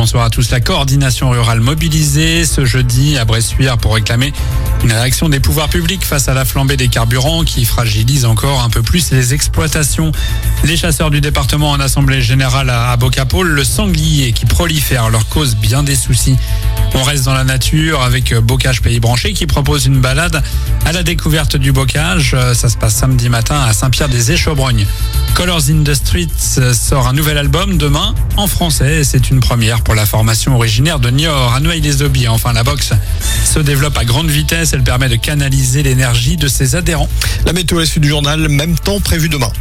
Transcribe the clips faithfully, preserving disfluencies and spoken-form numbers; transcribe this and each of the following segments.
bonsoir à tous. La coordination rurale mobilisée ce jeudi à Bressuire pour réclamer une réaction des pouvoirs publics face à la flambée des carburants qui fragilise encore un peu plus les exploitations. Les chasseurs du département en assemblée générale à Bocapol, le sanglier qui prolifère leur cause bien des soucis. On reste dans la nature avec Bocage Pays Branché qui propose une balade à la découverte du bocage. Ça se passe samedi matin à Saint-Pierre-des-Échebrognes. Colors in the Streets sort un nouvel album demain en français et c'est une première pour la formation originaire de Niort. À Noailles-les-Aubis, enfin la boxe se développe à grande vitesse. Elle permet de canaliser l'énergie de ses adhérents. La météo est suivie du journal, même temps prévu demain.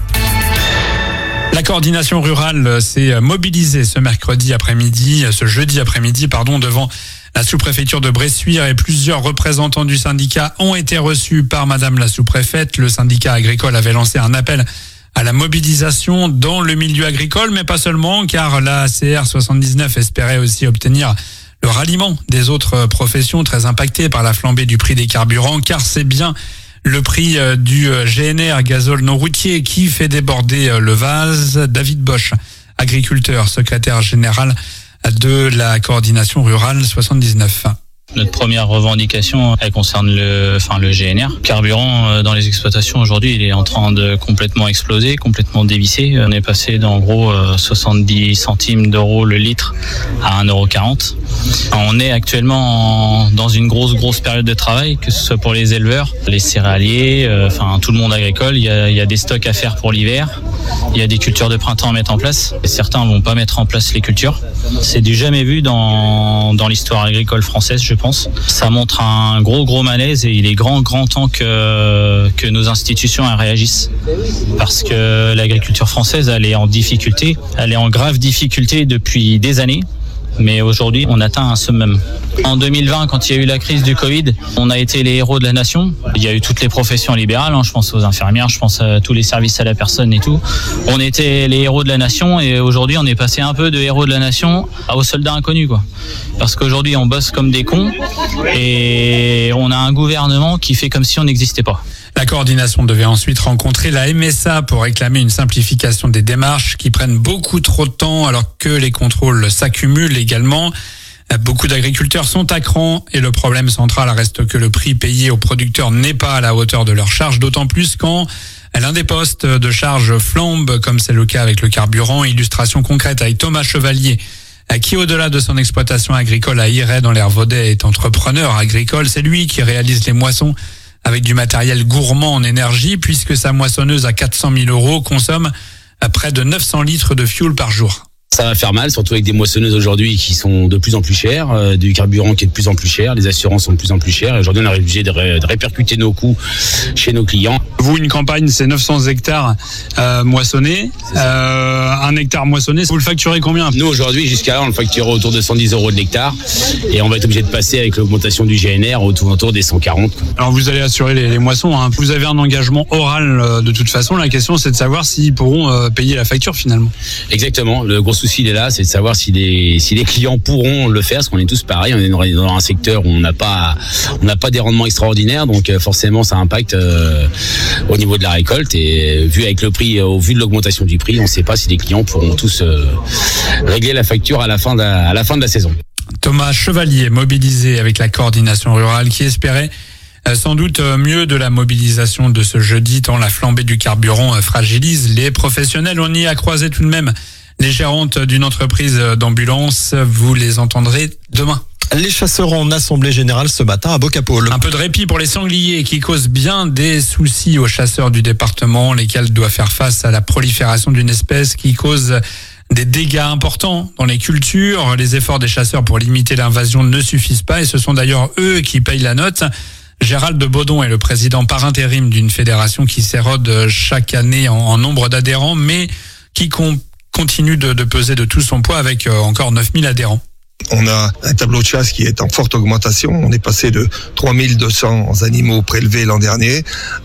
La coordination rurale s'est mobilisée ce mercredi après-midi, ce jeudi après-midi, pardon, devant la sous-préfecture de Bressuire et plusieurs représentants du syndicat ont été reçus par madame la sous-préfète. Le syndicat agricole avait lancé un appel à la mobilisation dans le milieu agricole, mais pas seulement, car la A C R soixante-dix-neuf espérait aussi obtenir le ralliement des autres professions très impactées par la flambée du prix des carburants, car c'est bien le prix du G N R, gazole non routier, qui fait déborder le vase. David Bosch, agriculteur, secrétaire général de la coordination rurale soixante-dix-neuf. Notre première revendication, elle concerne le, enfin le G N R. Le carburant dans les exploitations aujourd'hui, il est en train de complètement exploser, complètement dévisser. On est passé d'en gros soixante-dix centimes d'euros le litre à un euro quarante. On est actuellement en, dans une grosse grosse période de travail, que ce soit pour les éleveurs, les céréaliers, euh, enfin tout le monde agricole. Il y a, il y a des stocks à faire pour l'hiver. Il y a des cultures de printemps à mettre en place. Et certains vont pas mettre en place les cultures. C'est du jamais vu dans dans l'histoire agricole française, je pense. Ça montre un gros gros malaise et il est grand grand temps que que nos institutions réagissent, parce que l'agriculture française, elle est en difficulté, elle est en grave difficulté depuis des années. Mais aujourd'hui, on atteint un summum. En deux mille vingt, quand il y a eu la crise du Covid, on a été les héros de la nation. Il y a eu toutes les professions libérales, hein, je pense aux infirmières, je pense à tous les services à la personne et tout. On était les héros de la nation et aujourd'hui, on est passé un peu de héros de la nation aux soldats inconnus, quoi. Parce qu'aujourd'hui, on bosse comme des cons et on a un gouvernement qui fait comme si on n'existait pas. La coordination devait ensuite rencontrer la M S A pour réclamer une simplification des démarches qui prennent beaucoup trop de temps alors que les contrôles s'accumulent également. Beaucoup d'agriculteurs sont à cran et le problème central reste que le prix payé aux producteurs n'est pas à la hauteur de leurs charges, d'autant plus quand l'un des postes de charge flambe, comme c'est le cas avec le carburant. Illustration concrète avec Thomas Chevalier, qui au-delà de son exploitation agricole à Iray dans l'Air Vaudet est entrepreneur agricole. C'est lui qui réalise les moissons avec du matériel gourmand en énergie, puisque sa moissonneuse à quatre cent mille euros consomme près de neuf cents litres de fioul par jour. Ça va faire mal, surtout avec des moissonneuses aujourd'hui qui sont de plus en plus chères, euh, du carburant qui est de plus en plus cher, les assurances sont de plus en plus chères. Et aujourd'hui, on est obligé de, ré- de répercuter nos coûts chez nos clients. Vous, une campagne, c'est neuf cents hectares euh, moissonnés. Euh, un hectare moissonné, vous le facturez combien? Nous, aujourd'hui, jusqu'à là, on le facture autour de cent dix euros de l'hectare. Et on va être obligé de passer avec l'augmentation du G N R autour, autour des cent quarante. Alors, vous allez assurer les, les moissons, hein. Vous avez un engagement oral euh, de toute façon. La question, c'est de savoir s'ils pourront euh, payer la facture finalement. Exactement. Le gros souci, il est là, c'est de savoir si les, si les clients pourront le faire, parce qu'on est tous pareils. On est dans un secteur où on n'a pas, on n'a pas des rendements extraordinaires. Donc, forcément, ça impacte euh, au niveau de la récolte. Et vu avec le prix, au vu de l'augmentation du prix, on ne sait pas si les clients pourront tous euh, régler la facture à la fin de la, à la fin de la saison. Thomas Chevalier, mobilisé avec la coordination rurale, qui espérait euh, sans doute mieux de la mobilisation de ce jeudi, tant la flambée du carburant euh, fragilise les professionnels. On y a croisé tout de même les gérantes d'une entreprise d'ambulance. Vous les entendrez demain. Les chasseurs en assemblée générale ce matin à Bocapol. Un peu de répit pour les sangliers qui causent bien des soucis aux chasseurs du département, lesquels doivent faire face à la prolifération d'une espèce qui cause des dégâts importants dans les cultures. Les efforts des chasseurs pour limiter l'invasion ne suffisent pas et ce sont d'ailleurs eux qui payent la note. Gérald de Baudon est le président par intérim d'une fédération qui s'érode chaque année en, en nombre d'adhérents, mais qui compte continue de, de peser de tout son poids avec euh, encore neuf mille adhérents. On a un tableau de chasse qui est en forte augmentation. On est passé de trois mille deux cents animaux prélevés l'an dernier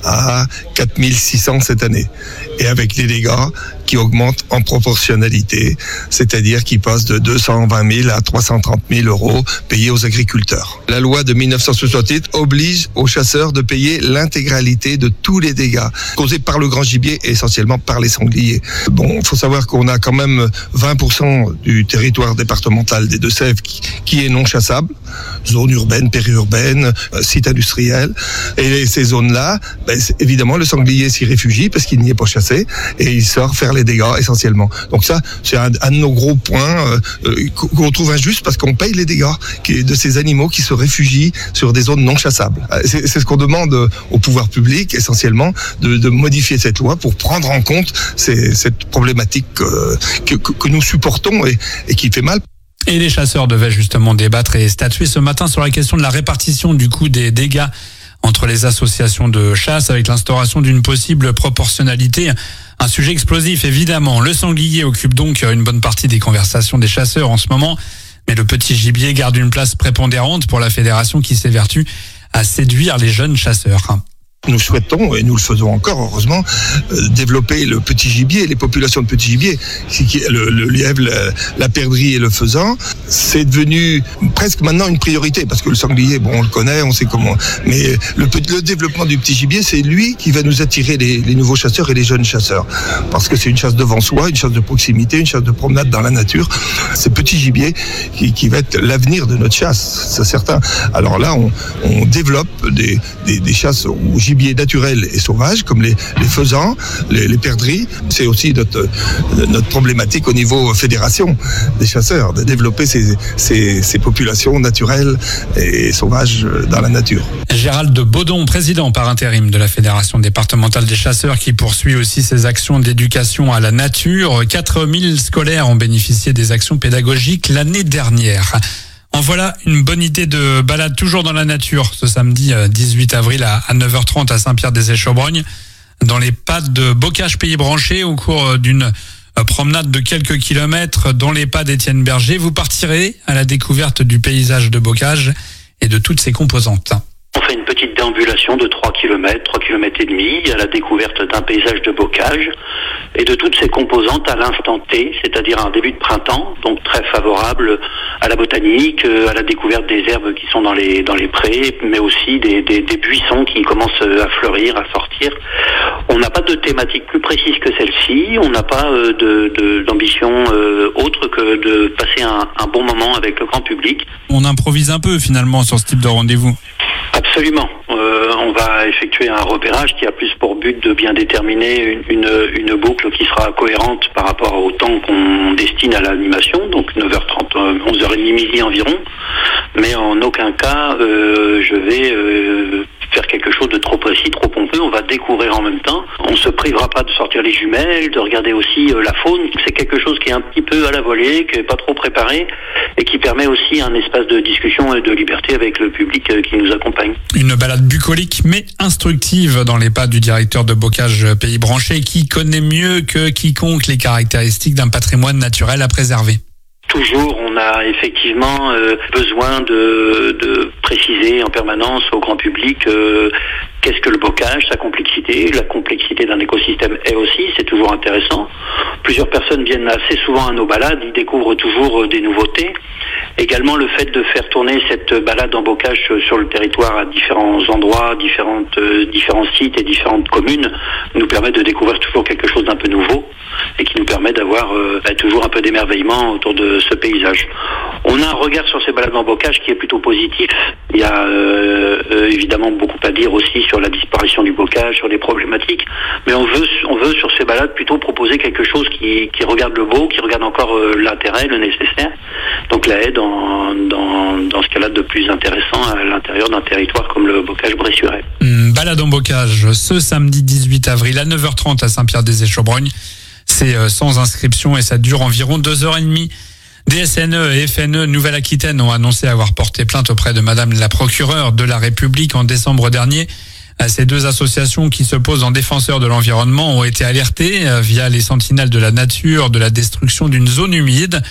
à quatre mille six cents cette année. Et avec les dégâts qui augmentent en proportionnalité, c'est-à-dire qui passent de deux cent vingt mille à trois cent trente mille euros payés aux agriculteurs. La loi de mille neuf cent soixante-huit oblige aux chasseurs de payer l'intégralité de tous les dégâts causés par le grand gibier et essentiellement par les sangliers. Bon, il faut savoir qu'on a quand même vingt pour cent du territoire départemental des Deux-Sèvres qui, qui est non chassable, zone urbaine, périurbaine, euh, site industriel. Et ces zones-là, ben, évidemment, le sanglier s'y réfugie parce qu'il n'y est pas chassé et il sort faire les dégâts essentiellement. Donc ça, c'est un, un de nos gros points euh, euh, qu'on trouve injuste parce qu'on paye les dégâts qui, de ces animaux qui se réfugient sur des zones non chassables. C'est, c'est ce qu'on demande au pouvoir public essentiellement, de, de modifier cette loi pour prendre en compte ces, cette problématique euh, que, que, que nous supportons et, et qui fait mal. Et les chasseurs devaient justement débattre et statuer ce matin sur la question de la répartition du coût des dégâts entre les associations de chasse avec l'instauration d'une possible proportionnalité. Un sujet explosif, évidemment. Le sanglier occupe donc une bonne partie des conversations des chasseurs en ce moment, mais le petit gibier garde une place prépondérante pour la fédération qui s'évertue à séduire les jeunes chasseurs. Nous souhaitons, et nous le faisons encore heureusement, euh, développer le petit gibier, les populations de petits gibiers, le, le lièvre, la, la perdrix et le faisan. C'est devenu presque maintenant une priorité, parce que le sanglier, bon, on le connaît, on sait comment. Mais le, le développement du petit gibier, c'est lui qui va nous attirer les, les nouveaux chasseurs et les jeunes chasseurs. Parce que c'est une chasse devant soi, une chasse de proximité, une chasse de promenade dans la nature. C'est petit gibier qui, qui va être l'avenir de notre chasse, c'est certain. Alors là, on, on développe des, des, des chasses au gibier naturels et sauvages comme les, les faisans, les, les perdrix. C'est aussi notre, notre problématique au niveau fédération des chasseurs, de développer ces, ces, ces populations naturelles et sauvages dans la nature. Gérald Baudon, président par intérim de la Fédération départementale des chasseurs, qui poursuit aussi ses actions d'éducation à la nature. quatre mille scolaires ont bénéficié des actions pédagogiques l'année dernière. En voilà une bonne idée de balade toujours dans la nature ce samedi dix-huit avril à neuf heures trente à Saint-Pierre-des-Échaubrognes, dans les pas de Bocage Pays Branché, au cours d'une promenade de quelques kilomètres dans les pas d'Étienne Berger. Vous partirez à la découverte du paysage de Bocage et de toutes ses composantes. On fait une petite déambulation de trois kilomètres, trois kilomètres et demi, à la découverte d'un paysage de Bocage et de toutes ses composantes à l'instant T, c'est-à-dire un début de printemps, donc très favorable à la botanique, à la découverte des herbes qui sont dans les dans les prés, mais aussi des, des, des buissons qui commencent à fleurir, à sortir. On n'a pas de thématique plus précise que celle-ci, on n'a pas euh, de, de, d'ambition euh, autre que de passer un, un bon moment avec le grand public. On improvise un peu finalement sur ce type de rendez-vous. Absolument. Euh, on va effectuer un repérage qui a plus pour but de bien déterminer une, une, une boucle qui sera cohérente par rapport au temps qu'on destine à l'animation, donc neuf heures trente, onze heures trente, midi environ. Mais en aucun cas, euh, je vais euh, faire quelque chose de trop précis, trop pompeux. On va découvrir en même temps. On ne se privera pas de sortir les jumelles, de regarder aussi euh, la faune. C'est quelque chose qui est un petit peu à la volée, qui n'est pas trop préparé et qui permet aussi un espace de discussion et de liberté avec le public euh, qui nous accompagne. Une balade bucolique mais instructive dans les pas du directeur de Bocage Pays Branché, qui connaît mieux que quiconque les caractéristiques d'un patrimoine naturel à préserver. Toujours, on a effectivement euh, besoin de, de préciser en permanence au grand public euh, qu'est-ce que le bocage, sa complexité, la complexité d'un écosystème est aussi, c'est toujours intéressant. Plusieurs personnes viennent assez souvent à nos balades, ils découvrent toujours euh, des nouveautés. Également, le fait de faire tourner cette balade en bocage sur le territoire à différents endroits, différentes, euh, différents sites et différentes communes nous permet de découvrir toujours quelque chose d'un peu nouveau et qui nous permet d'avoir euh, bah, toujours un peu d'émerveillement autour de ce paysage. On a un regard sur ces balades en bocage qui est plutôt positif. Il y a euh, euh, évidemment beaucoup à dire aussi sur la disparition du bocage, sur des problématiques, mais on veut, on veut sur ces balades plutôt proposer quelque chose qui, qui regarde le beau, qui regarde encore euh, l'intérêt, le nécessaire. Donc là, dans, dans, dans ce cas-là de plus intéressant à l'intérieur d'un territoire comme le bocage bressurais. Mmh, balade en bocage ce samedi dix-huit avril à neuf heures trente à Saint-Pierre-des-Échaubrognes. C'est sans inscription et ça dure environ deux heures trente. D S N E et F N E Nouvelle-Aquitaine ont annoncé avoir porté plainte auprès de Madame la procureure de la République en décembre dernier. Ces deux associations qui se posent en défenseurs de l'environnement ont été alertées via les sentinelles de la nature de la destruction d'une zone humide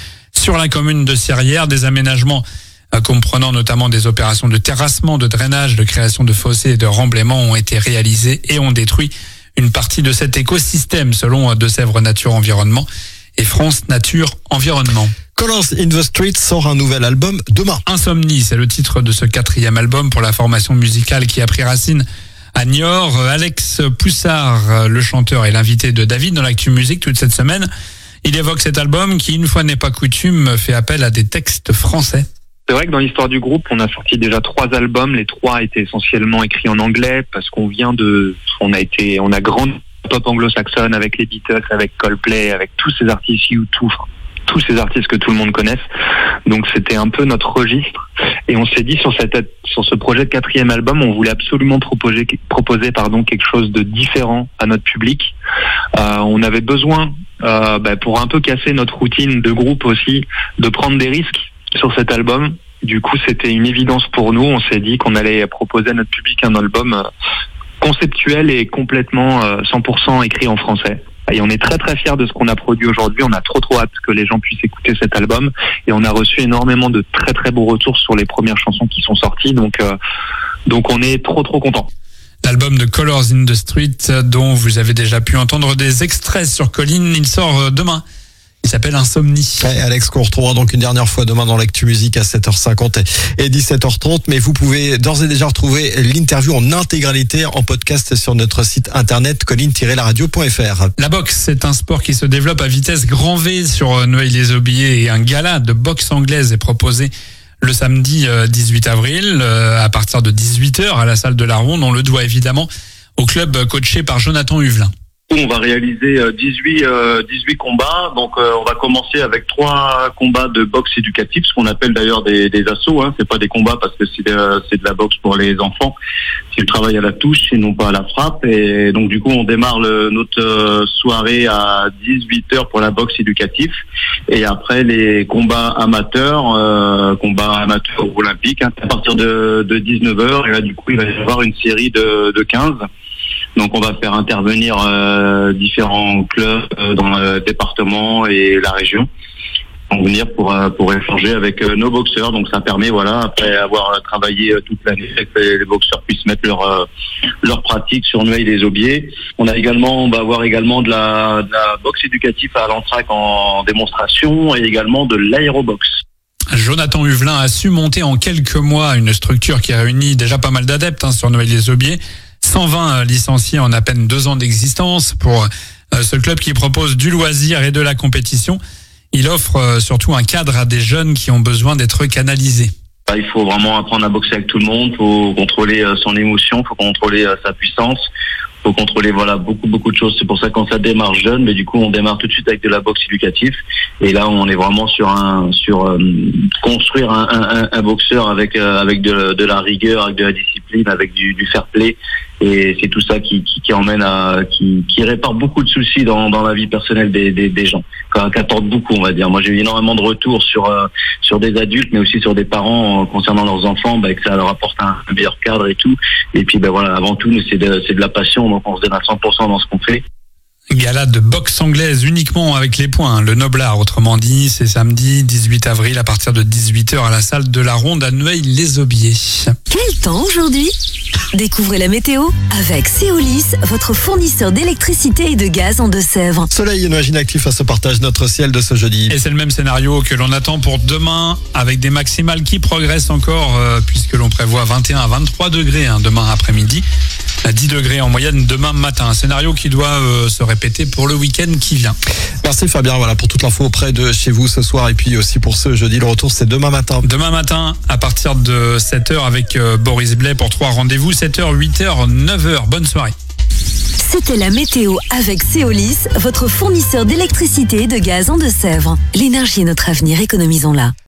sur la commune de Sirières. Des aménagements comprenant notamment des opérations de terrassement, de drainage, de création de fossés et de remblaiement ont été réalisés et ont détruit une partie de cet écosystème, selon Deux-Sèvres Nature Environnement et France Nature Environnement. Colors in the Street sort un nouvel album demain. Insomnie, c'est le titre de ce quatrième album pour la formation musicale qui a pris racine à Niort. Alex Poussard, le chanteur, est l'invité de David dans l'Actu Musique toute cette semaine. Il évoque cet album qui, une fois n'est pas coutume, fait appel à des textes français. C'est vrai que dans l'histoire du groupe, on a sorti déjà trois albums. Les trois étaient essentiellement écrits en anglais parce qu'on vient de, on a été, on a grandi pop anglo-saxonne avec les Beatles, avec Coldplay, avec tous ces artistes U deux, enfin, tous ces artistes que tout le monde connaisse. Donc c'était un peu notre registre. Et on s'est dit sur cette, sur ce projet de quatrième album, on voulait absolument proposer, proposer pardon, quelque chose de différent à notre public. Euh, on avait besoin, euh, bah, pour un peu casser notre routine de groupe aussi, de prendre des risques sur cet album. Du coup, c'était une évidence pour nous. On s'est dit qu'on allait proposer à notre public un album conceptuel et complètement cent pour cent écrit en français. Et on est très très fiers de ce qu'on a produit aujourd'hui. On a trop trop hâte que les gens puissent écouter cet album. Et on a reçu énormément de très très beaux retours sur les premières chansons qui sont sorties. Donc, euh, donc on est trop trop contents. L'album de Colors in the Street, dont vous avez déjà pu entendre des extraits sur Colline, il sort demain. Il s'appelle Insomnie. Ouais, Alex, qu'on retrouvera donc une dernière fois demain dans l'Actu Musique à sept heures cinquante et dix-sept heures trente. Mais vous pouvez d'ores et déjà retrouver l'interview en intégralité en podcast sur notre site internet colline tiret la radio point f r. La boxe, c'est un sport qui se développe à vitesse grand V sur Noailles-les-Aubiers et un gala de boxe anglaise est proposé le samedi dix-huit avril à partir de dix-huit heures à la salle de la Ronde. On le doit évidemment au club coaché par Jonathan Huvelin. On va réaliser dix-huit, dix-huit combats. Donc, euh, on va commencer avec trois combats de boxe éducative, ce qu'on appelle d'ailleurs des, des assauts. Hein. C'est pas des combats parce que c'est de, c'est de la boxe pour les enfants. C'est le travail à la touche et non pas à la frappe. Et donc, du coup, on démarre le, notre soirée à dix-huit heures pour la boxe éducative. Et après, les combats amateurs, euh, combats amateurs olympiques, hein, à partir de, de dix-neuf heures. Et là, du coup, il va y avoir une série de, de quinze. Donc on va faire intervenir euh, différents clubs euh, dans le département et la région. On va venir pour euh, pour échanger avec euh, nos boxeurs. Donc ça permet, voilà, après avoir travaillé euh, toute l'année, que les, les boxeurs puissent mettre leur euh, leur pratique sur Noailles-les-Aubiers. On a également, on va avoir également de la, de la boxe éducative à l'Antrac en démonstration et également de l'aérobox. Jonathan Huvelin a su monter en quelques mois une structure qui réunit déjà pas mal d'adeptes hein, sur Noailles-les-Aubiers. cent vingt licenciés en à peine deux ans d'existence pour ce club qui propose du loisir et de la compétition. Il offre surtout un cadre à des jeunes qui ont besoin d'être canalisés. Il faut vraiment apprendre à boxer avec tout le monde, il faut contrôler son émotion, il faut contrôler sa puissance, il faut contrôler voilà beaucoup beaucoup de choses. C'est pour ça que quand ça démarre jeune, mais du coup on démarre tout de suite avec de la boxe éducative. Et là on est vraiment sur un sur euh, construire un, un, un boxeur avec euh, avec de, de la rigueur, avec de la discipline, avec du, du fair play. Et c'est tout ça qui, qui, qui emmène à, qui, qui répare beaucoup de soucis dans, dans la vie personnelle des, des, des gens, qui apporte beaucoup, on va dire. Moi, j'ai eu énormément de retours sur, euh, sur des adultes, mais aussi sur des parents euh, concernant leurs enfants, bah, que ça leur apporte un, un meilleur cadre et tout. Et puis, bah, voilà, avant tout, c'est de, c'est de la passion, donc on se donne à cent pour cent dans ce qu'on fait. Gala de boxe anglaise uniquement avec les points, le Noblard, autrement dit, c'est samedi dix-huit avril à partir de dix-huit heures à la salle de la Ronde à Noailles-les-Aubiers. Quel temps aujourd'hui ? Découvrez la météo avec Céolis, votre fournisseur d'électricité et de gaz en Deux-Sèvres. Soleil et nuages inactifs à ce partage notre ciel de ce jeudi. Et c'est le même scénario que l'on attend pour demain avec des maximales qui progressent encore euh, puisque l'on prévoit vingt et un à vingt-trois degrés hein, demain après-midi, à dix degrés en moyenne demain matin. Un scénario qui doit euh, se répéter pour le week-end qui vient. Merci Fabien, voilà pour toute l'info auprès de chez vous ce soir et puis aussi pour ce jeudi. Le retour c'est demain matin. Demain matin à partir de sept heures avec euh, Boris Blais pour trois rendez-vous, sept heures, huit heures, neuf heures. Bonne soirée. C'était la météo avec Céolis, votre fournisseur d'électricité et de gaz en Deux-Sèvres. L'énergie est notre avenir, économisons-la.